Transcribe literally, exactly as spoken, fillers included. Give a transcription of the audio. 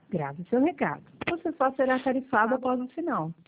Grave seu recado. Você só será tarifado após o sinal.